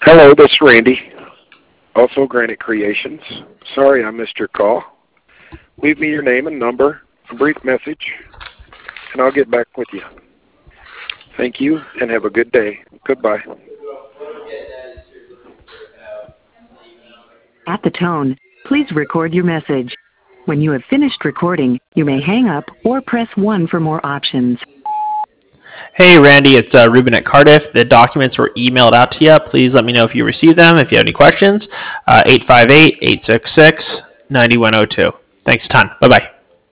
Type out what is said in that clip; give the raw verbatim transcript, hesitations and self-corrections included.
Hello, this is Randy, also Granite Creations. Sorry I missed your call. Leave me your name and number, a brief message, and I'll get back with you. Thank you, and have a good day. Goodbye. At the tone, please record your message. When you have finished recording, you may hang up or press one for more options. Hey, Randy, it's uh, Ruben at Cardiff. The documents were emailed out to you. Please let me know if you received them. If you have any questions, uh, eight five eight, eight six six, nine one zero two. Thanks a ton. Bye-bye.